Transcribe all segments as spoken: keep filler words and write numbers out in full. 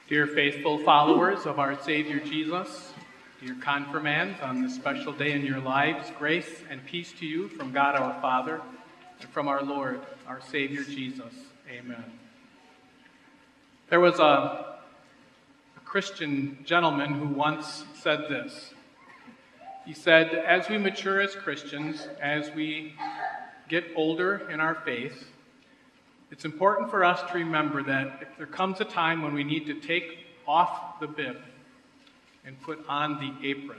Dear faithful followers of our Savior Jesus, dear confirmands, on this special day in your lives, grace and peace to you from God our Father and from our Lord, our Savior Jesus. Amen. There was a, a Christian gentleman who once said this. He said, as we mature as Christians, as we get older in our faith, it's important for us to remember that if there comes a time when we need to take off the bib and put on the apron.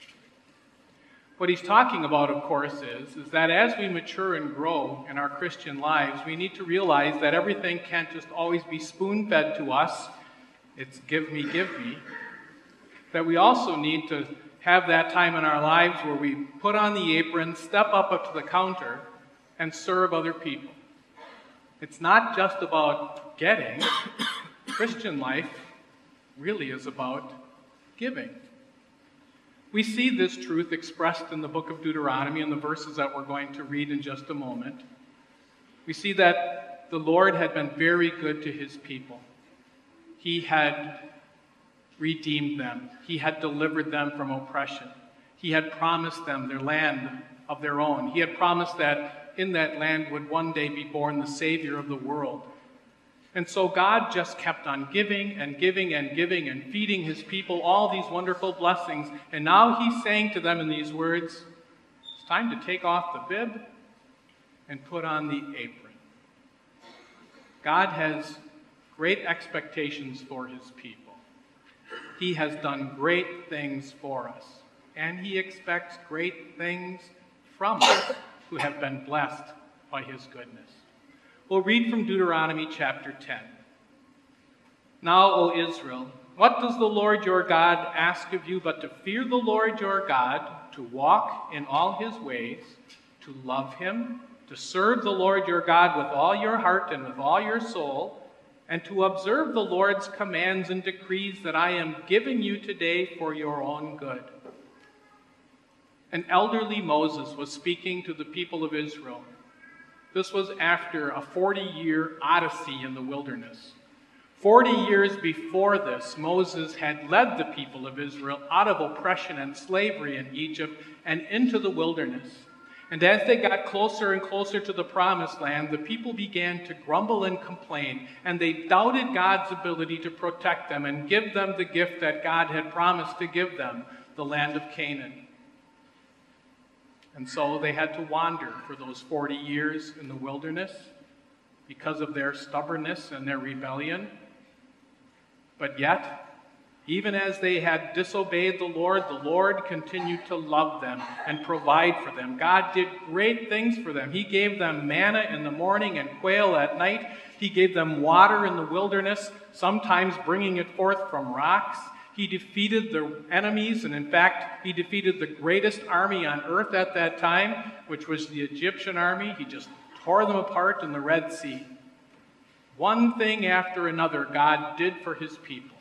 What he's talking about, of course, is, is that as we mature and grow in our Christian lives, we need to realize that everything can't just always be spoon-fed to us. It's give me, give me. That we also need to have that time in our lives where we put on the apron, step up, up to the counter, and serve other people. It's not just about getting. Christian life really is about giving. We see this truth expressed in the book of Deuteronomy in the verses that we're going to read in just a moment. We see that the Lord had been very good to his people. He had redeemed them. He had delivered them from oppression. He had promised them their land of their own. He had promised that in that land would one day be born the Savior of the world. And so God just kept on giving and giving and giving and feeding his people all these wonderful blessings. And now he's saying to them in these words, it's time to take off the bib and put on the apron. God has great expectations for his people. He has done great things for us. And he expects great things from us who have been blessed by his goodness. We'll read from Deuteronomy chapter ten. Now, O Israel, what does the Lord your God ask of you but to fear the Lord your God, to walk in all his ways, to love him, to serve the Lord your God with all your heart and with all your soul, and to observe the Lord's commands and decrees that I am giving you today for your own good. An elderly Moses was speaking to the people of Israel. This was after a forty-year odyssey in the wilderness. Forty years before this, Moses had led the people of Israel out of oppression and slavery in Egypt and into the wilderness. And as they got closer and closer to the promised land, the people began to grumble and complain, and they doubted God's ability to protect them and give them the gift that God had promised to give them, the land of Canaan. And so they had to wander for those forty years in the wilderness because of their stubbornness and their rebellion. But yet, even as they had disobeyed the Lord, the Lord continued to love them and provide for them. God did great things for them. He gave them manna in the morning and quail at night. He gave them water in the wilderness, sometimes bringing it forth from rocks. He defeated their enemies, and in fact, he defeated the greatest army on earth at that time, which was the Egyptian army. He just tore them apart in the Red Sea. One thing after another God did for his people.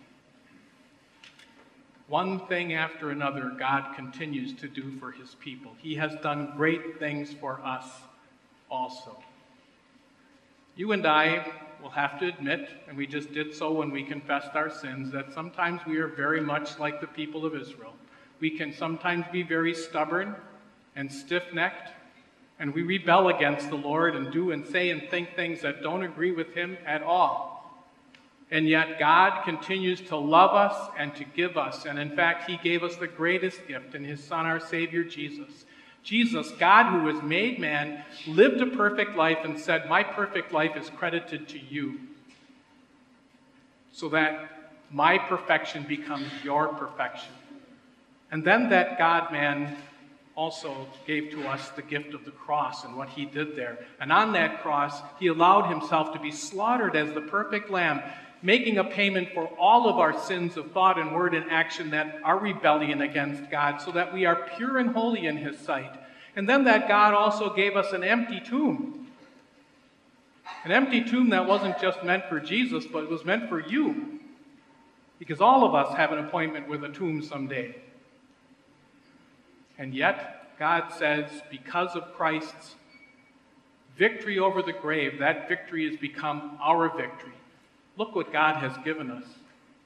One thing after another God continues to do for his people. He has done great things for us also. You and I will have to admit, and we just did so when we confessed our sins, that sometimes we are very much like the people of Israel. We can sometimes be very stubborn and stiff-necked, and we rebel against the Lord and do and say and think things that don't agree with him at all. And yet God continues to love us and to give us, and in fact, he gave us the greatest gift in his Son, our Savior, Jesus. Jesus, God who was made man, lived a perfect life and said, my perfect life is credited to you, so that my perfection becomes your perfection. And then that God-man also gave to us the gift of the cross and what he did there. And on that cross, he allowed himself to be slaughtered as the perfect lamb, making a payment for all of our sins of thought and word and action that are rebellion against God, so that we are pure and holy in his sight. And then that God also gave us an empty tomb. An empty tomb that wasn't just meant for Jesus, but it was meant for you. Because all of us have an appointment with a tomb someday. And yet, God says, because of Christ's victory over the grave, that victory has become our victory. Look what God has given us.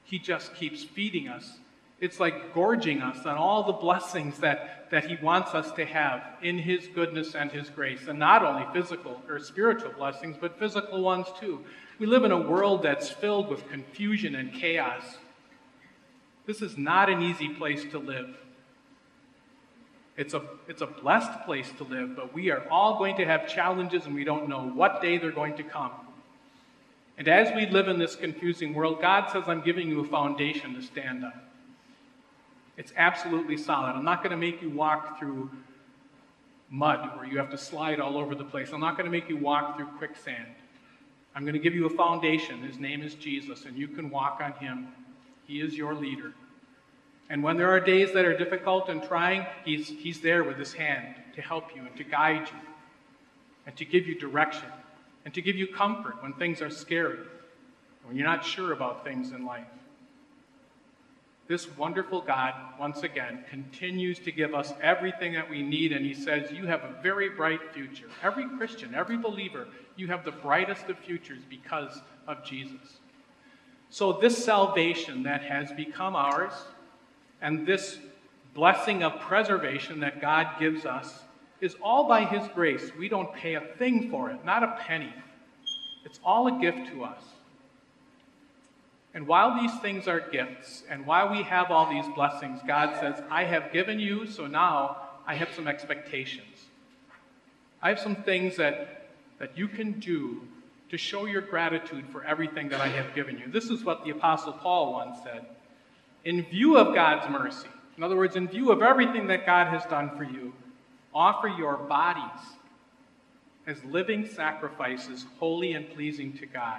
He just keeps feeding us. It's like gorging us on all the blessings that, that he wants us to have in his goodness and his grace. And not only physical or spiritual blessings, but physical ones too. We live in a world that's filled with confusion and chaos. This is not an easy place to live. It's a, it's a blessed place to live, but we are all going to have challenges and we don't know what day they're going to come. And as we live in this confusing world, God says, I'm giving you a foundation to stand on. It's absolutely solid. I'm not going to make you walk through mud where you have to slide all over the place. I'm not going to make you walk through quicksand. I'm going to give you a foundation. His name is Jesus, and you can walk on him. He is your leader. And when there are days that are difficult and trying, he's, he's there with his hand to help you and to guide you and to give you direction and to give you comfort when things are scary, when you're not sure about things in life. This wonderful God, once again, continues to give us everything that we need, and he says, you have a very bright future. Every Christian, every believer, you have the brightest of futures because of Jesus. So this salvation that has become ours, and this blessing of preservation that God gives us, is all by his grace. We don't pay a thing for it, not a penny. It's all a gift to us. And while these things are gifts, and while we have all these blessings, God says, I have given you, so now I have some expectations. I have some things that, that you can do to show your gratitude for everything that I have given you. This is what the Apostle Paul once said. In view of God's mercy, in other words, in view of everything that God has done for you, offer your bodies as living sacrifices, holy and pleasing to God.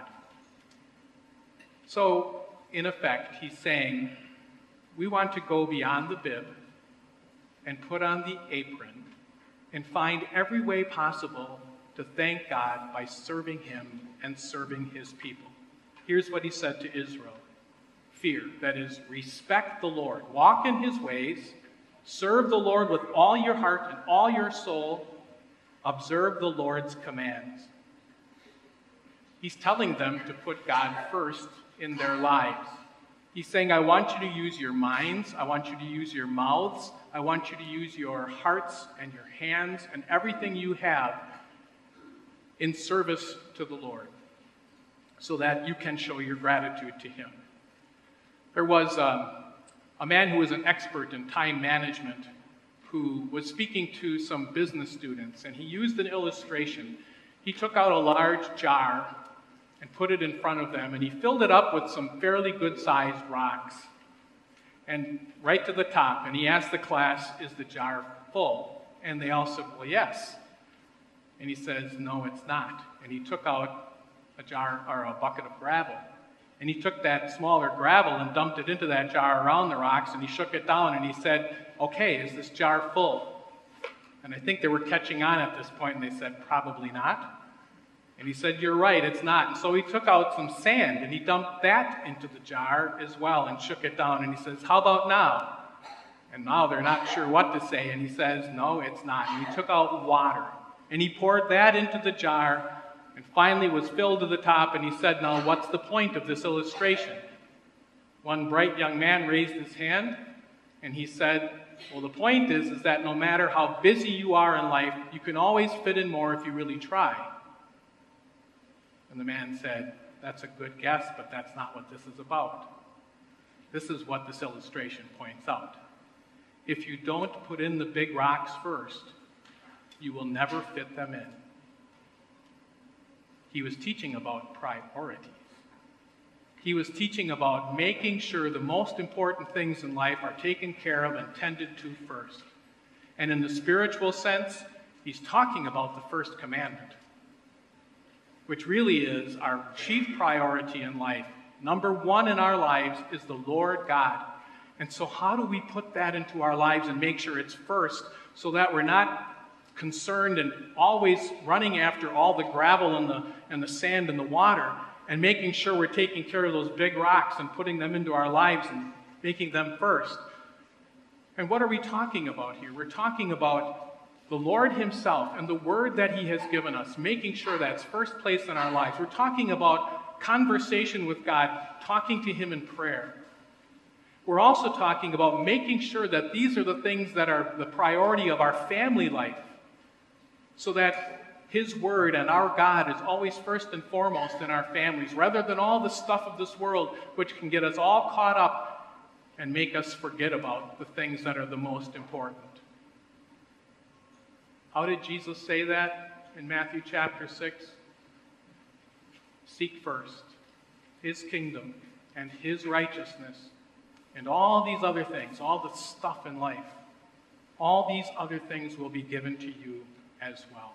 So, in effect, he's saying, we want to go beyond the bib and put on the apron and find every way possible to thank God by serving him and serving his people. Here's what he said to Israel. Fear, that is, respect the Lord. Walk in his ways. Serve the Lord with all your heart and all your soul. Observe the Lord's commands. He's telling them to put God first in their lives. He's saying, I want you to use your minds. I want you to use your mouths. I want you to use your hearts and your hands and everything you have in service to the Lord so that you can show your gratitude to him. There was um, a man who was an expert in time management who was speaking to some business students, and he used an illustration. He took out a large jar and put it in front of them, and he filled it up with some fairly good-sized rocks, and right to the top, and he asked the class, is the jar full? And they all said, well, yes. And he says, no, it's not. And he took out a jar or a bucket of gravel, and he took that smaller gravel and dumped it into that jar around the rocks, and he shook it down, and he said, okay, is this jar full? And I think they were catching on at this point, and they said, probably not. And he said, you're right, it's not. And so he took out some sand, and he dumped that into the jar as well and shook it down. And he says, how about now? And now they're not sure what to say. And he says, no, it's not. And he took out water, and he poured that into the jar, and finally was filled to the top. And he said, now what's the point of this illustration? One bright young man raised his hand, and he said, well, the point is, is that no matter how busy you are in life, you can always fit in more if you really try. And the man said, that's a good guess, but that's not what this is about. This is what this illustration points out. If you don't put in the big rocks first, you will never fit them in. He was teaching about priorities. He was teaching about making sure the most important things in life are taken care of and tended to first. And in the spiritual sense, he's talking about the first commandment, which really is our chief priority in life. Number one in our lives is the Lord God. And so how do we put that into our lives and make sure it's first so that we're not concerned and always running after all the gravel and the, and the sand and the water and making sure we're taking care of those big rocks and putting them into our lives and making them first? And what are we talking about here? We're talking about the Lord himself and the word that he has given us, making sure that's first place in our lives. We're talking about conversation with God, talking to Him in prayer. We're also talking about making sure that these are the things that are the priority of our family life, so that His Word and our God is always first and foremost in our families, rather than all the stuff of this world which can get us all caught up and make us forget about the things that are the most important. How did Jesus say that in Matthew chapter six? Seek first His kingdom and His righteousness, and all these other things, all the stuff in life, all these other things will be given to you as well.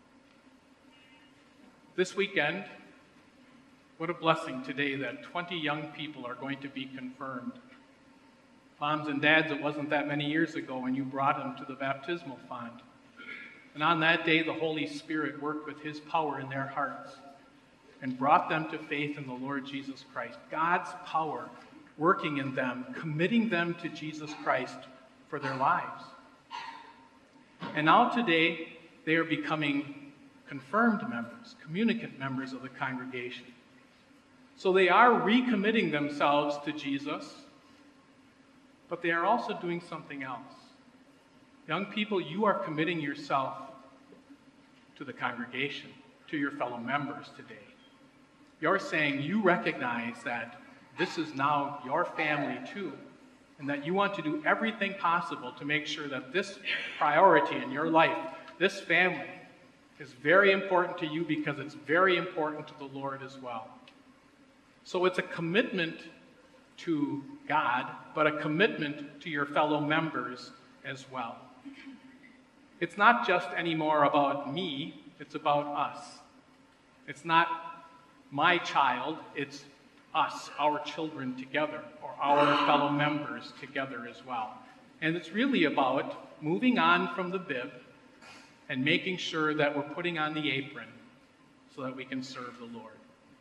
This weekend, what a blessing today that twenty young people are going to be confirmed. Moms and dads, it wasn't that many years ago when you brought them to the baptismal font. And on that day, the Holy Spirit worked with His power in their hearts and brought them to faith in the Lord Jesus Christ. God's power working in them, committing them to Jesus Christ for their lives. And now today, they are becoming confirmed members, communicant members of the congregation. So they are recommitting themselves to Jesus, but they are also doing something else. Young people, you are committing yourself to the congregation, to your fellow members today. You're saying you recognize that this is now your family too, and that you want to do everything possible to make sure that this priority in your life, this family, is very important to you because it's very important to the Lord as well. So it's a commitment to God, but a commitment to your fellow members as well. It's not just anymore about me, it's about us. It's not my child, it's us, our children together, or our fellow members together as well. And it's really about moving on from the bib and making sure that we're putting on the apron so that we can serve the Lord.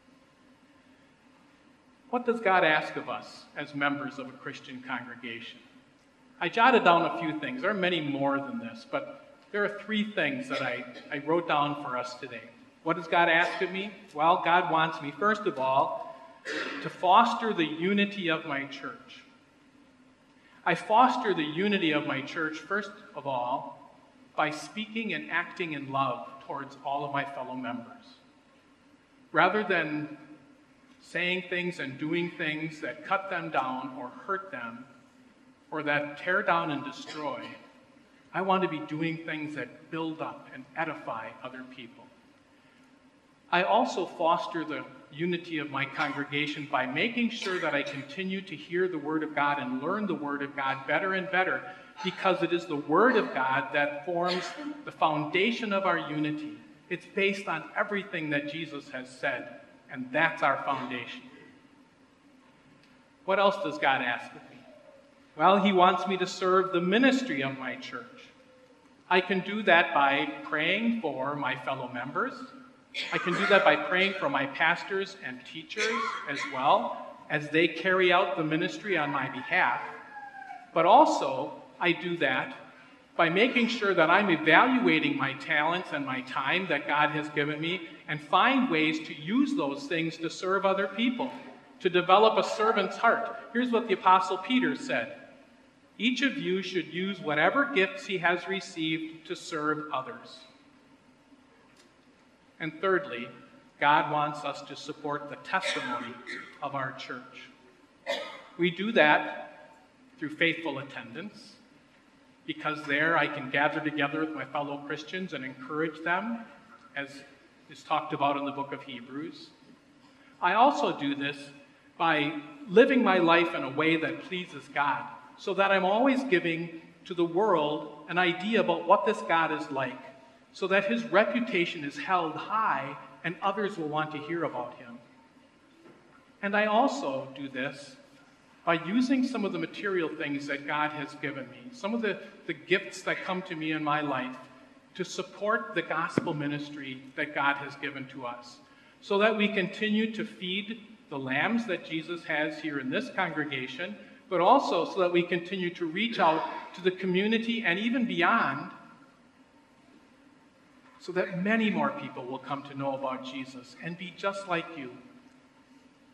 What does God ask of us as members of a Christian congregation? I jotted down a few things. There are many more than this, but there are three things that I, I wrote down for us today. What does God ask of me? Well, God wants me, first of all, to foster the unity of my church. I foster the unity of my church, first of all, by speaking and acting in love towards all of my fellow members. Rather than saying things and doing things that cut them down or hurt them, or that tear down and destroy, I want to be doing things that build up and edify other people. I also foster the unity of my congregation by making sure that I continue to hear the Word of God and learn the Word of God better and better, because it is the Word of God that forms the foundation of our unity. It's based on everything that Jesus has said, and that's our foundation. What else does God ask of me? Well, He wants me to serve the ministry of my church. I can do that by praying for my fellow members. I can do that by praying for my pastors and teachers as well, as they carry out the ministry on my behalf. But also, I do that by making sure that I'm evaluating my talents and my time that God has given me and find ways to use those things to serve other people, to develop a servant's heart. Here's what the Apostle Peter said: each of you should use whatever gifts he has received to serve others. And thirdly, God wants us to support the testimony of our church. We do that through faithful attendance, because there I can gather together with my fellow Christians and encourage them, as is talked about in the book of Hebrews. I also do this by living my life in a way that pleases God, so that I'm always giving to the world an idea about what this God is like, so that His reputation is held high and others will want to hear about Him. And I also do this by using some of the material things that God has given me, some of the, the gifts that come to me in my life, to support the gospel ministry that God has given to us, so that we continue to feed the lambs that Jesus has here in this congregation, but also so that we continue to reach out to the community and even beyond, so that many more people will come to know about Jesus and be just like you,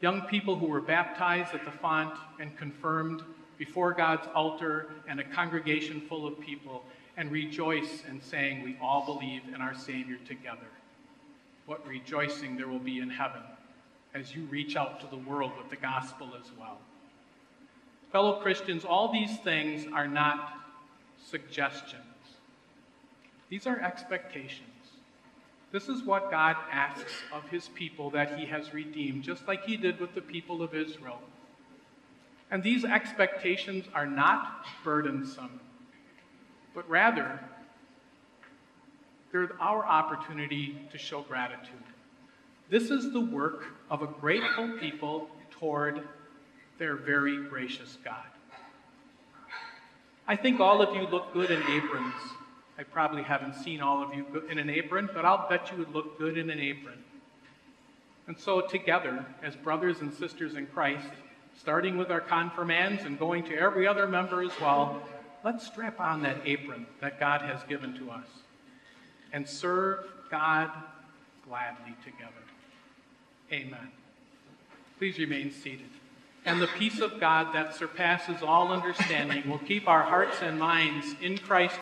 young people who were baptized at the font and confirmed before God's altar and a congregation full of people, and rejoice in saying we all believe in our Savior together. What rejoicing there will be in heaven as you reach out to the world with the gospel as well. Fellow Christians, all these things are not suggestions. These are expectations. This is what God asks of his people that he has redeemed, just like he did with the people of Israel. And these expectations are not burdensome, but rather, they're our opportunity to show gratitude. This is the work of a grateful people toward their very gracious God. I think all of you look good in aprons. I probably haven't seen all of you in an apron, but I'll bet you would look good in an apron. And so together, as brothers and sisters in Christ, starting with our confirmands and going to every other member as well, let's strap on that apron that God has given to us and serve God gladly together. Amen. Please remain seated. And the peace of God that surpasses all understanding will keep our hearts and minds in Christ